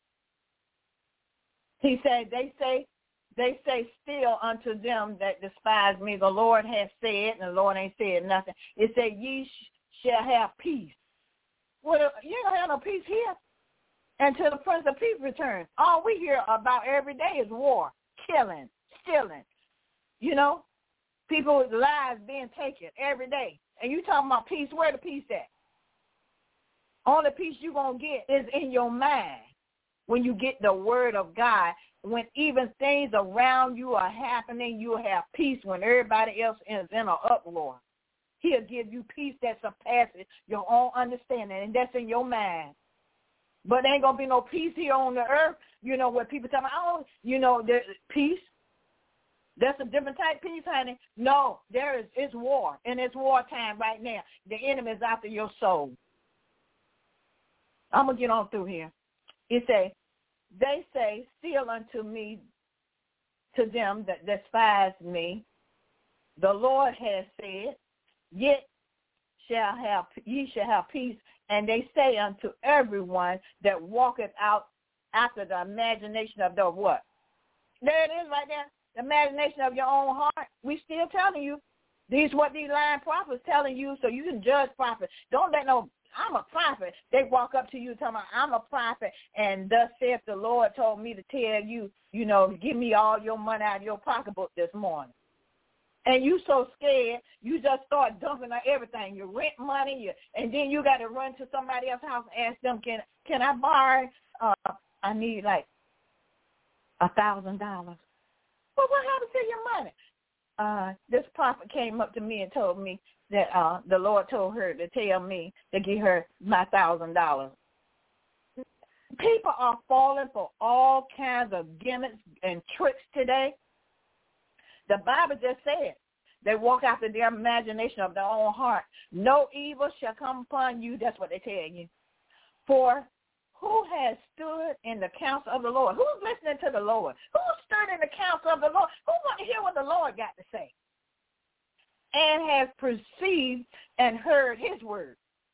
He said, they say still unto them that despise me, the Lord has said, and the Lord ain't said nothing. It said, ye shall have peace. Well, you don't have no peace here until the Prince of Peace returns. All we hear about every day is war, killing, stealing. People's lives being taken every day. And you talking about peace, where the peace at? Only peace you're going to get is in your mind when you get the word of God. When even things around you are happening, you'll have peace when everybody else is in an uproar. He'll give you peace that surpasses your own understanding, and that's in your mind. But there ain't going to be no peace here on the earth, where people tell me, there's peace. That's a different type of peace, honey. No, it's war, and it's wartime right now. The enemy is after your soul. I'm going to get on through here. It says, they say, still unto me, to them that despise me, the Lord has said, yet ye shall have peace. And they say unto everyone that walketh out after the imagination of the what? There it is right there. The imagination of your own heart. We still telling you. These what these lying prophets telling you, so you can judge prophets. Don't let I'm a prophet. They walk up to you talking about, I'm a prophet, and thus saith the Lord told me to tell you, give me all your money out of your pocketbook this morning. And you so scared, you just start dumping on everything. Your rent money, and then you got to run to somebody else's house and ask them, can I borrow I need like $1,000. Well, what happened to your money? This prophet came up to me and told me that the Lord told her to tell me to give her my $1,000. People are falling for all kinds of gimmicks and tricks today. The Bible just said they walk after their imagination of their own heart. No evil shall come upon you. That's what they tell you. For who has stood in the counsel of the Lord? Who's listening to the Lord? Who stood in the counsel of the Lord? Who want to hear what the Lord got to say? And has perceived and heard his word.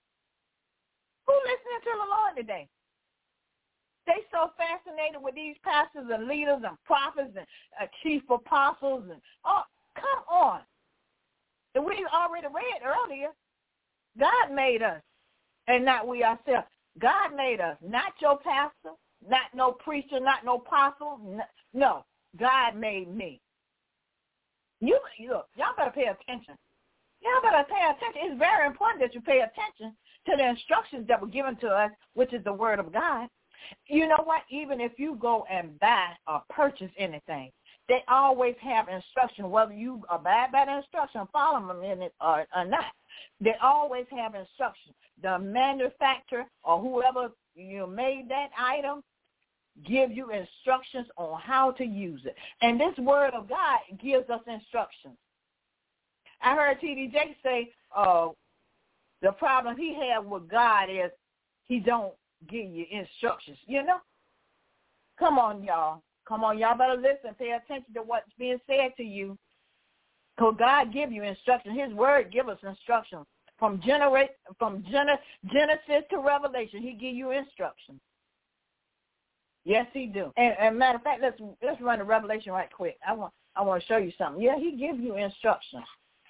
Who listening to the Lord today? They so fascinated with these pastors and leaders and prophets and chief apostles. And come on. And we already read earlier, God made us and not we ourselves. God made us, not your pastor, not no preacher, not no apostle. No, God made me. Look, y'all better pay attention. Y'all better pay attention. It's very important that you pay attention to the instructions that were given to us, which is the word of God. You know what? Even if you go and buy or purchase anything, they always have instruction, whether you abide by the instruction, follow them in it or not. They always have instruction. The manufacturer or whoever made that item give you instructions on how to use it. And this word of God gives us instructions. I heard T.D. Jakes say the problem he had with God is he don't give you instructions, Come on, y'all. Come on, y'all better listen. Pay attention to what's being said to you. Because God give you instructions. His word give us instructions. From Genesis to Revelation, he give you instructions. Yes, he do. And matter of fact, let's run to Revelation right quick. I want to show you something. Yeah, he give you instructions.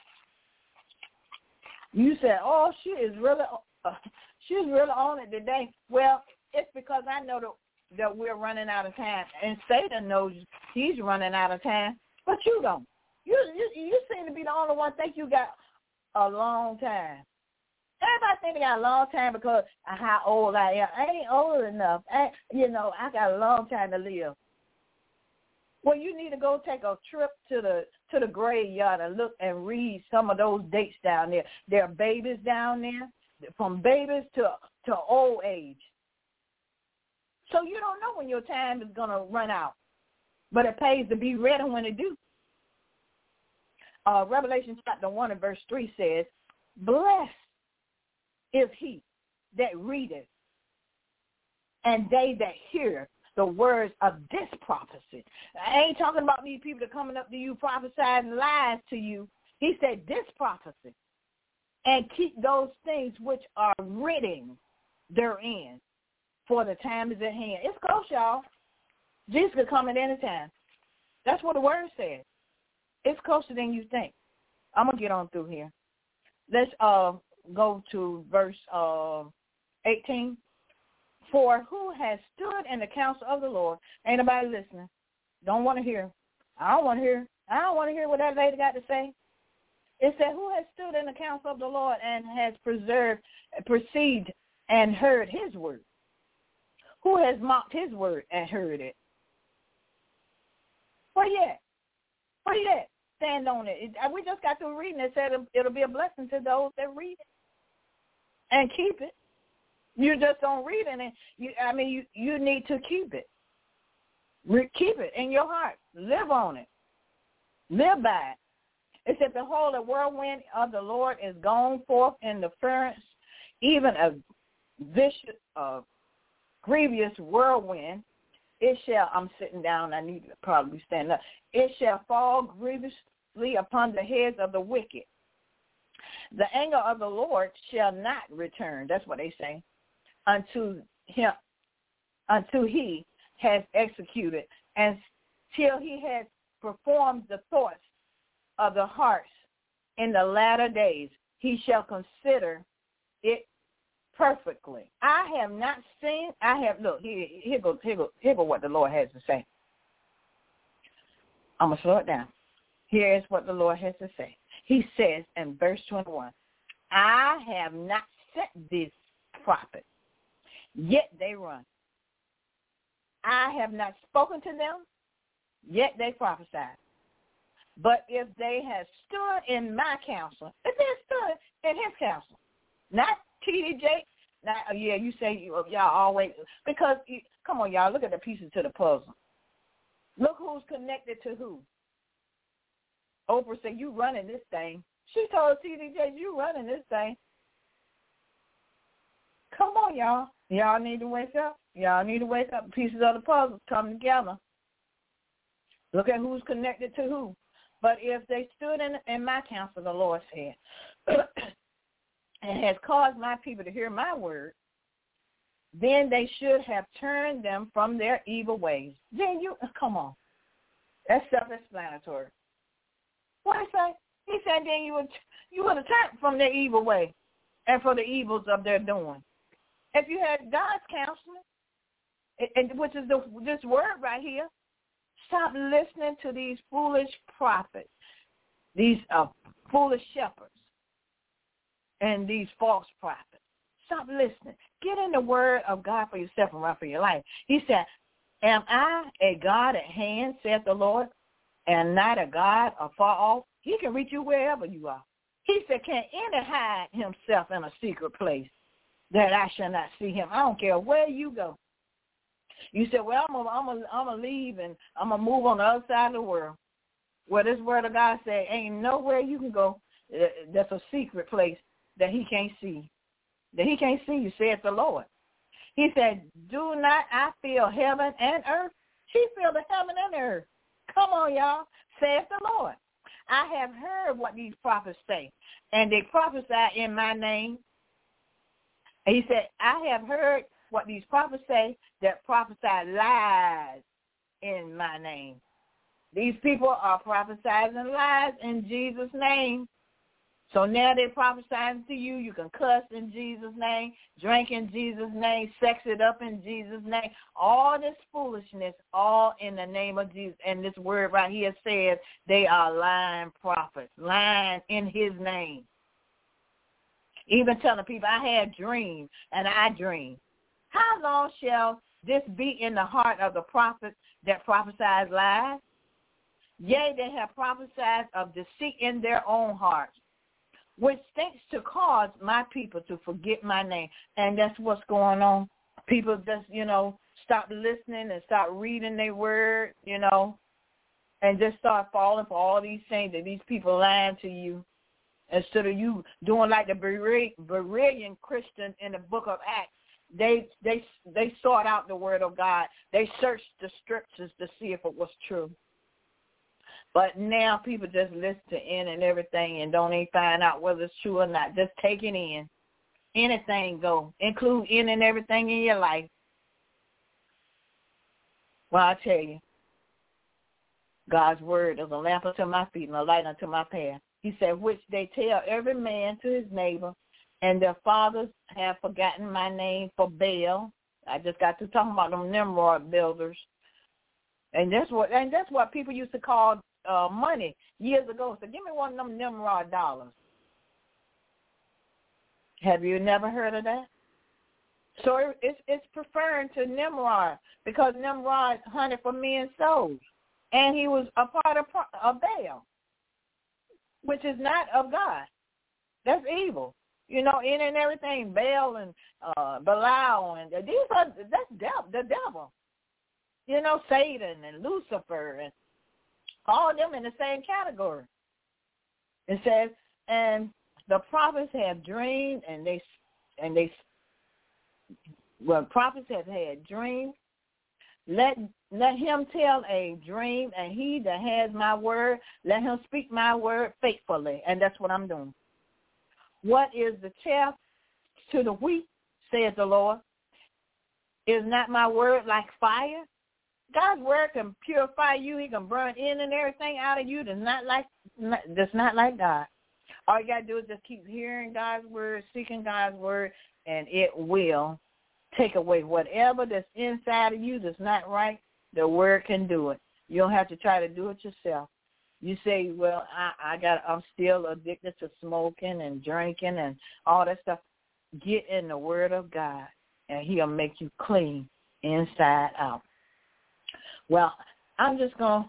You said, "Oh, she's really on it today." Well, it's because I know that we're running out of time, and Satan knows he's running out of time, but you don't. You seem to be the only one think you got a long time. Everybody think they got a long time because of how old I am. I ain't old enough. I got a long time to live. Well, you need to go take a trip to the graveyard and look and read some of those dates down there. There are babies down there, from babies to old age. So you don't know when your time is going to run out. But it pays to be ready when it do. Revelation chapter 1 and verse 3 says, "Blessed is he that readeth, and they that hear the words of this prophecy." I ain't talking about these people that coming up to you prophesying lies to you. He said this prophecy. "And keep those things which are written therein, for the time is at hand." It's close, y'all. Jesus could come at any time. That's what the word says. It's closer than you think. I'm going to get on through here. Let's go to verse 18. "For who has stood in the counsel of the Lord?" Ain't nobody listening. Don't want to hear. I don't want to hear. I don't want to hear what that lady got to say. It said, "Who has stood in the counsel of the Lord and has perceived and heard his word? Who has mocked his word and heard it?" Where yet? Where yet? Stand on it. We just got through reading it. Said it'll be a blessing to those that read it and keep it. You just don't read it, and you need to keep it. Keep it in your heart. Live on it. Live by it. It said, "Behold, the whirlwind of the Lord is gone forth in the furnace, even a vicious, grievous whirlwind. It shall," I'm sitting down, I need to probably stand up. "It shall fall grievously upon the heads of the wicked. The anger of the Lord shall not return," that's what they say, "unto he has executed, and till he has performed the thoughts of the hearts in the latter days, he shall consider it perfectly. I have not seen," look, here go what the Lord has to say. I'm going to slow it down. Here is what the Lord has to say. He says in verse 21, "I have not sent these prophets, yet they run. I have not spoken to them, yet they prophesied. But if they had stood in my counsel, if they had stood in his counsel, not TD Jakes, you say y'all always, because, come on, y'all, look at the pieces to the puzzle. Look who's connected to who. Oprah said, you running this thing. She told TD Jakes, you running this thing. Come on, y'all. Y'all need to wake up. Y'all need to wake up. Pieces of the puzzle come together. Look at who's connected to who. But if they stood in my counsel, the Lord said, and has caused my people to hear my word, then they should have turned them from their evil ways. Then come on. That's self-explanatory. What did he say? He said then you would have turned from their evil way and for the evils of their doing. If you had God's counseling, which is this word right here, stop listening to these foolish prophets, these foolish shepherds, and these false prophets. Stop listening. Get in the word of God for yourself and run for your life. He said, am I a God at hand, saith the Lord, and not a God afar off? He can reach you wherever you are. He said, can any hide himself in a secret place that I shall not see him? I don't care where you go. You said, well, I'm gonna leave and I'm going to move on the other side of the world. Well, this word of God said, ain't nowhere you can go that's a secret place that he can't see. That he can't see you, saith the Lord. He said, do not I feel heaven and earth? She feel the heaven and earth. Come on, y'all, saith the Lord. I have heard what these prophets say, and they prophesy in my name. And he said, I have heard what these prophets say that prophesy lies in my name. These people are prophesying lies in Jesus' name. So now they're prophesying to you. You can cuss in Jesus' name, drink in Jesus' name, sex it up in Jesus' name. All this foolishness, all in the name of Jesus. And this word right here says they are lying prophets, lying in his name. Even telling people, I had dreams, and I dreamed. How long shall this be in the heart of the prophets that prophesies lies? Yea, they have prophesied of deceit in their own hearts, which thinks to cause my people to forget my name. And that's what's going on. People just, stop listening and start reading their word, and just start falling for all these things that these people lying to you. Instead of you doing like the Berean Christian in the book of Acts, they sought out the word of God. They searched the scriptures to see if it was true. But now people just listen to in and everything and don't even find out whether it's true or not. Just take it in. Anything go. Include in and everything in your life. Well, I tell you, God's word is a lamp unto my feet and a light unto my path. He said, which they tell every man to his neighbor, and their fathers have forgotten my name for Baal. I just got to talking about them Nimrod builders. And that's what people used to call money years ago. So give me one of them Nimrod dollars. Have you never heard of that? So it's preferring to Nimrod because Nimrod hunted for men's souls, and he was a part of Baal, which is not of God. That's evil. In and everything, Baal and Belial, and that's the devil. Satan and Lucifer and all of them in the same category. It says, and the prophets have dreamed, prophets have had dreams. Let him tell a dream, and he that has my word, let him speak my word faithfully. And that's what I'm doing. What is the chaff to the wheat, says the Lord? Is not my word like fire? God's word can purify you. He can burn in and everything out of you that's not like God. All you got to do is just keep hearing God's word, seeking God's word, and it will take away whatever that's inside of you that's not right. The word can do it. You don't have to try to do it yourself. You say, well, I'm still addicted to smoking and drinking and all that stuff. Get in the word of God, and he'll make you clean inside out. Well, I'm just going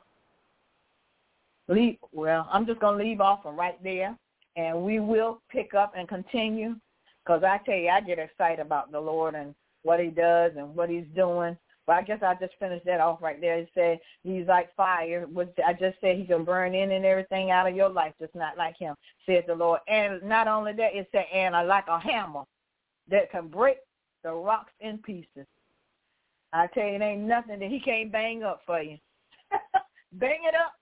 to leave off from right there, and we will pick up and continue, because I tell you, I get excited about the Lord and what he does and what he's doing. But I guess I just finished that off right there. It said he's like fire. I just said he can burn in and everything out of your life, just not like him, said the Lord. And not only that, it said, and like a hammer that can break the rocks in pieces. I tell you, it ain't nothing that he can't bang up for you. Bang it up.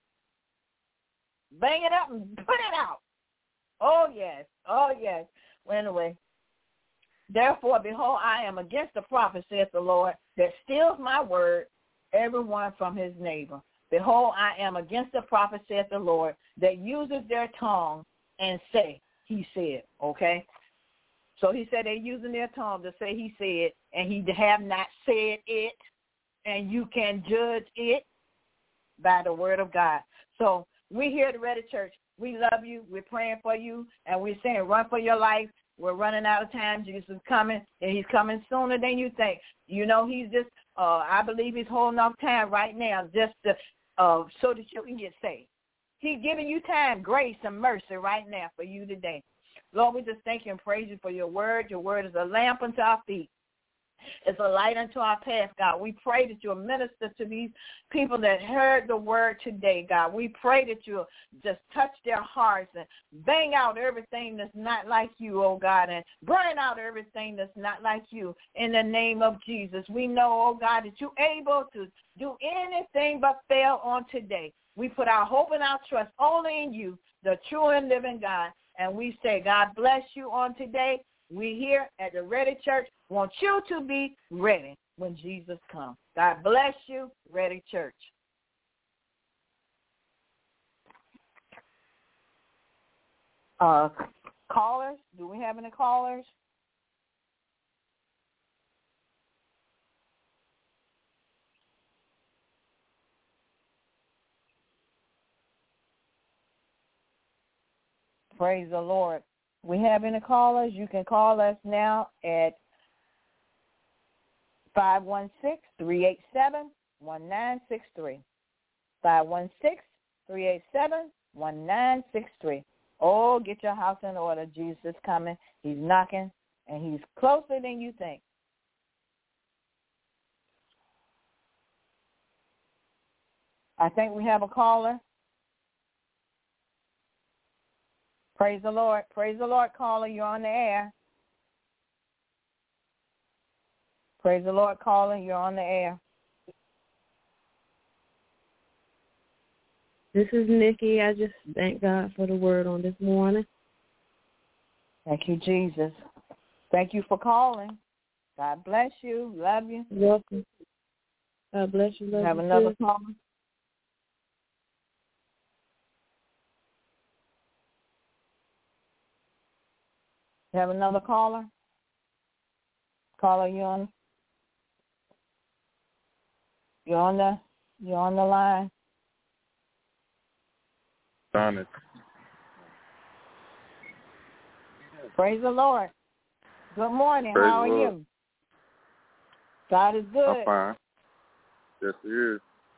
Bang it up and put it out. Oh, yes. Oh, yes. Well, anyway, therefore, behold, I am against the prophet, saith the Lord, that steals my word, everyone from his neighbor. Behold, I am against the prophet, saith the Lord, that uses their tongue and say, he said. Okay? So he said they're using their tongue to say he said, and he have not said it, and you can judge it by the word of God. So we here at the Ready Church. We love you. We're praying for you, and we're saying run for your life. We're running out of time. Jesus is coming, and he's coming sooner than you think. You know, he's just, I believe he's holding off time right now just to, so that you can get saved. He's giving you time, grace, and mercy right now for you today. Lord, we just thank you and praise you for your word. Your word is a lamp unto our feet. It's a light unto our path, God. We pray that you'll minister to these people that heard the word today, God. We pray that you'll just touch their hearts and bang out everything that's not like you, oh God, and burn out everything that's not like you in the name of Jesus. We know, oh God, that you're able to do anything but fail on today. We put our hope and our trust only in you, the true and living God. And we say, God bless you on today. We here at the Ready Church want you to be ready when Jesus comes. God bless you, Ready Church. Callers, do we have any callers? Praise the Lord. We have any callers? You can call us now at 516-387-1963. 516-387-1963. Oh, get your house in order. Jesus is coming. He's knocking, and he's closer than you think. I think we have a caller. Praise the Lord. Praise the Lord, caller. You're on the air. Praise the Lord, caller. You're on the air. This is Nikki. I just thank God for the word on this morning. Thank you, Jesus. Thank you for calling. God bless you. Love you. You're welcome. God bless you. Love have you another too. caller. You have another caller? Caller, you're on the line. Honest. Praise the Lord. Good morning. Praise How are you? God is good. I'm fine. Yes, he is.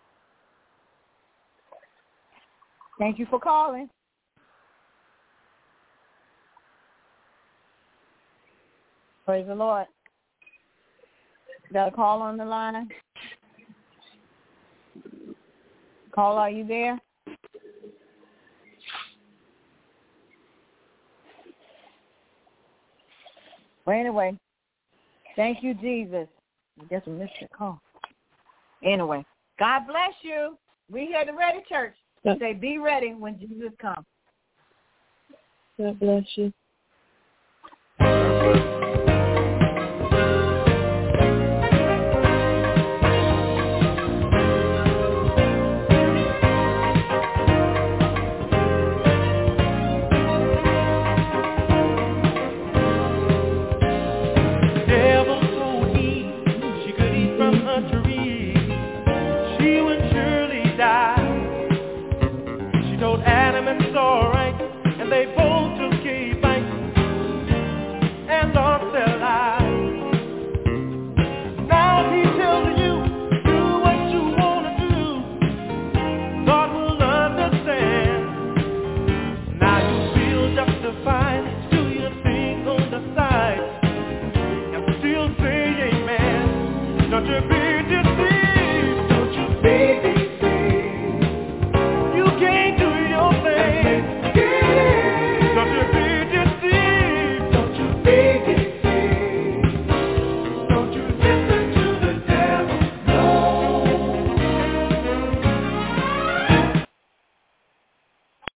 Thank you for calling. Praise the Lord. Got a call on the line? Caller, are you there? Well, anyway, thank you, Jesus. I guess we missed the call. Anyway, God bless you. We here at the Ready Church. Say, be ready when Jesus comes. God bless you.